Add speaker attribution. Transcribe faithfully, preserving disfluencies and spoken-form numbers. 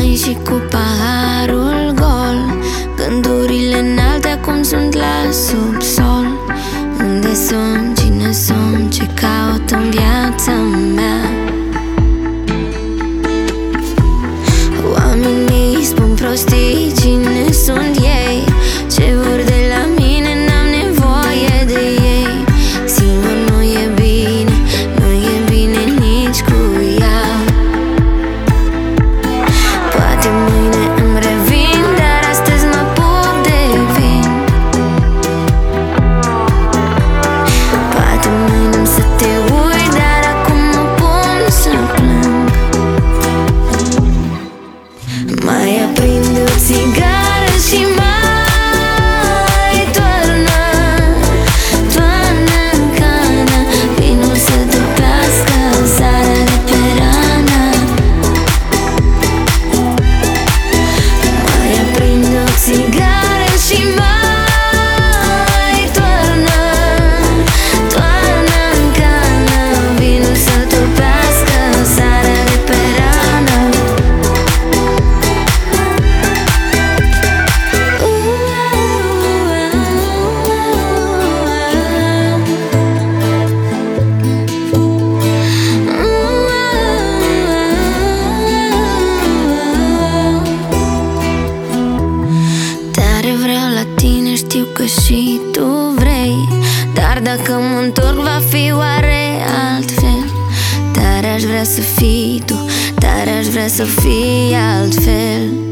Speaker 1: venit și cu paharul gol, gândurile înalte acum sunt la subsol. Unde sunt, cine sunt, ce caut în viața mea? Oamenii spun prostii, cine sunt ei? Ce vor de la mine, n-am nevoie de ei. Singur nu e bine, nu e bine nici cu ea. Poate mâine îmi revin, dar astăzi mă apuc de vin. Poate mâine să te uit, dar acum mă pun să plâng. Mai aprind o țigară și mai toarnă, toarnă în cană vinul să topească sarea de pe rană. Mai aprind o țigară și mai toarnă, toarnă în cană vinul să topească sarea de pe rană. Tare vreau la tine, știu că și tu vrei, dar dacă mă întorc va fi oare altfel? Tare aș vrea să fii tu, tare aș vrea să fii altfel.